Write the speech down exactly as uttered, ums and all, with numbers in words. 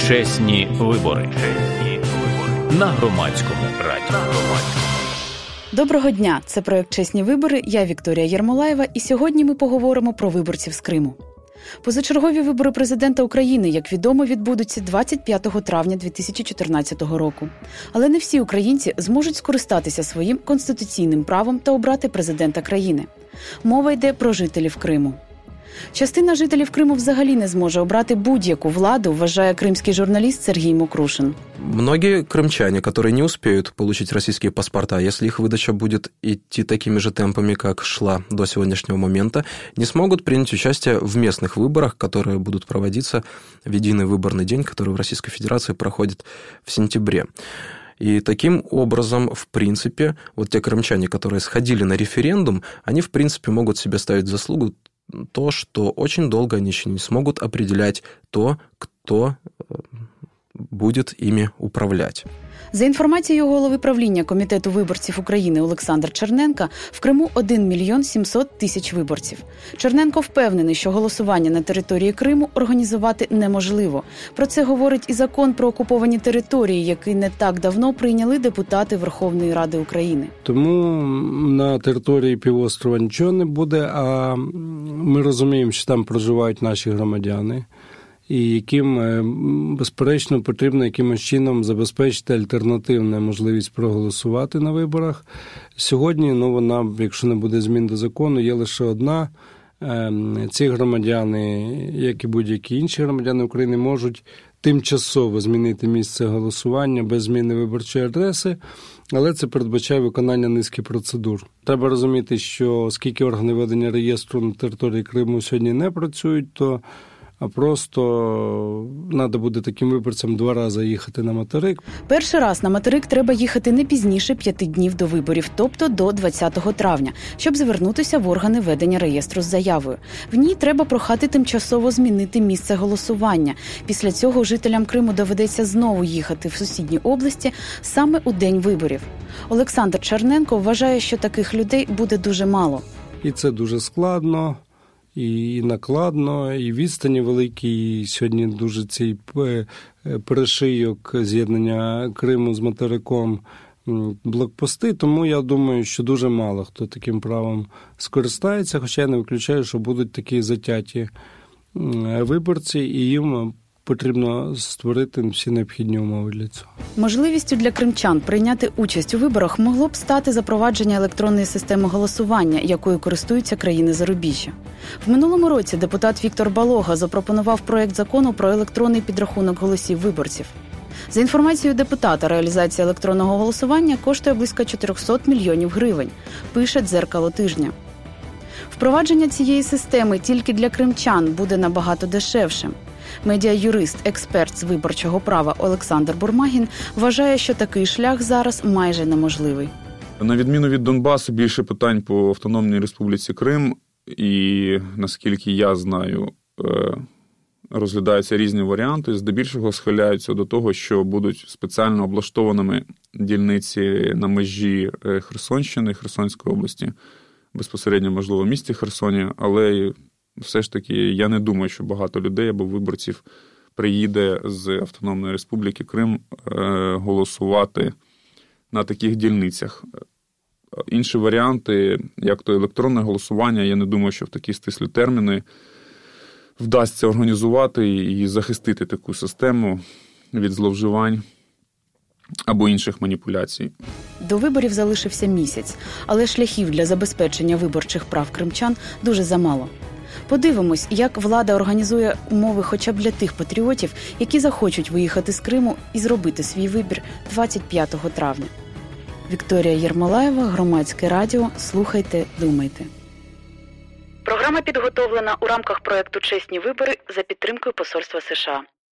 Чесні вибори. Чесні вибори. На Громадському радіо. Доброго дня! Це проєкт «Чесні вибори». Я Вікторія Єрмолаєва, і сьогодні ми поговоримо про виборців з Криму. Позачергові вибори президента України, як відомо, відбудуться двадцять п'ятого травня дві тисячі чотирнадцятого року. Але не всі українці зможуть скористатися своїм конституційним правом та обрати президента країни. Мова йде про жителів Криму. Частина жителів Криму взагалі не зможе обрати будь-яку владу, вважає кримський журналіст Сергій Мокрушин. Многие крымчане, которые не успеют получить российские паспорта, если их выдача будет идти такими же темпами, как шла до сегодняшнего момента, не смогут принять участие в местных выборах, которые будут проводиться в единый выборный день, который в Российской Федерации проходит в сентябре. И таким образом, в принципе, вот те крымчане, которые сходили на референдум, они, в принципе, могут себе ставить заслугу то, что очень долго они еще не смогут определять то, кто будет ими управлять. За інформацією голови правління Комітету виборців України Олександра Черненка, в Криму один мільйон сімсот тисяч виборців. Черненко впевнений, що голосування на території Криму організувати неможливо. Про це говорить і закон про окуповані території, який не так давно прийняли депутати Верховної Ради України. Тому на території півострова нічого не буде, а ми розуміємо, що там проживають наші громадяни, і яким, безперечно, потрібно якимось чином забезпечити альтернативну можливість проголосувати на виборах. Сьогодні, ну, вона, якщо не буде змін до закону, є лише одна. Ці громадяни, як і будь-які інші громадяни України, можуть тимчасово змінити місце голосування без зміни виборчої адреси, але це передбачає виконання низки процедур. Треба розуміти, що оскільки органи ведення реєстру на території Криму сьогодні не працюють, то а просто треба буде таким виборцям два рази їхати на материк. Перший раз на материк треба їхати не пізніше п'яти днів до виборів, тобто до двадцятого травня, щоб звернутися в органи ведення реєстру з заявою. В ній треба прохати тимчасово змінити місце голосування. Після цього жителям Криму доведеться знову їхати в сусідні області саме у день виборів. Олександр Черненко вважає, що таких людей буде дуже мало. І це дуже складно. І накладно, і відстані великі, і сьогодні дуже цей перешийок з'єднання Криму з материком, блокпости, тому я думаю, що дуже мало хто таким правом скористається, хоча я не виключаю, що будуть такі затяті виборці, і їм потрібно створити всі необхідні умови для цього. Можливістю для кримчан прийняти участь у виборах могло б стати запровадження електронної системи голосування, якою користуються країни зарубіжжя. В минулому році депутат Віктор Балога запропонував проєкт закону про електронний підрахунок голосів виборців. За інформацією депутата, реалізація електронного голосування коштує близько чотириста мільйонів гривень, пише «Дзеркало тижня». Впровадження цієї системи тільки для кримчан буде набагато дешевшим. Медіа-юрист, експерт з виборчого права Олександр Бурмагін вважає, що такий шлях зараз майже неможливий. На відміну від Донбасу, більше питань по Автономній Республіці Крим, і, наскільки я знаю, розглядаються різні варіанти, здебільшого схиляються до того, що будуть спеціально облаштованими дільниці на межі Херсонщини, Херсонської області, безпосередньо, можливо, в місті Херсоні, але все ж таки я не думаю, що багато людей або виборців приїде з Автономної Республіки Крим голосувати на таких дільницях. Інші варіанти, як то електронне голосування, я не думаю, що в такі стислі терміни вдасться організувати і захистити таку систему від зловживань або інших маніпуляцій. До виборів залишився місяць, але шляхів для забезпечення виборчих прав кримчан дуже замало. Подивимось, як влада організує умови хоча б для тих патріотів, які захочуть виїхати з Криму і зробити свій вибір двадцять п'ятого травня. Вікторія Єрмолаєва, Громадське радіо. Слухайте, думайте. Програма підготовлена у рамках проєкту «Чесні вибори» за підтримкою Посольства США.